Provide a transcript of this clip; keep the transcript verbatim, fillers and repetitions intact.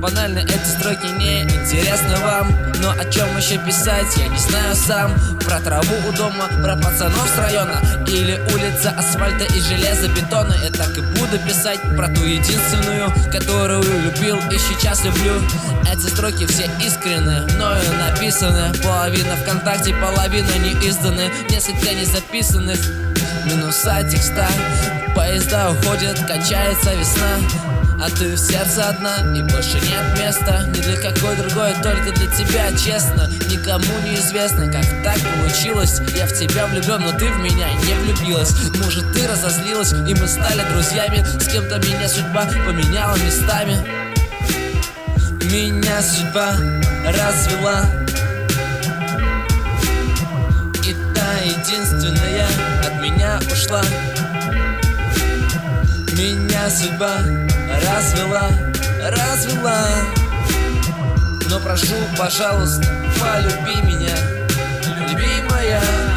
Банально эти строки не интересны вам, но о чем еще писать, я не знаю сам. Про траву у дома, про пацанов с района, или улица асфальта и железобетона. Я так и буду писать про ту единственную, которую любил и сейчас люблю. Эти строки все искренние, мною написаны. Половина ВКонтакте, половина не изданы, несколько не записанных. Минуса текста, поезда уходят, кончается весна, а ты в сердце одна, и больше нет места ни для какой другой, только для тебя, честно. Никому не известно, как так получилось. Я в тебя влюблен, но ты в меня не влюбилась. Может, ты разозлилась, и мы стали друзьями. С кем-то меня судьба поменяла местами. Меня судьба развела, и та единственная от меня ушла. Меня судьба развела, развела. Но прошу, пожалуйста, полюби меня, любимая.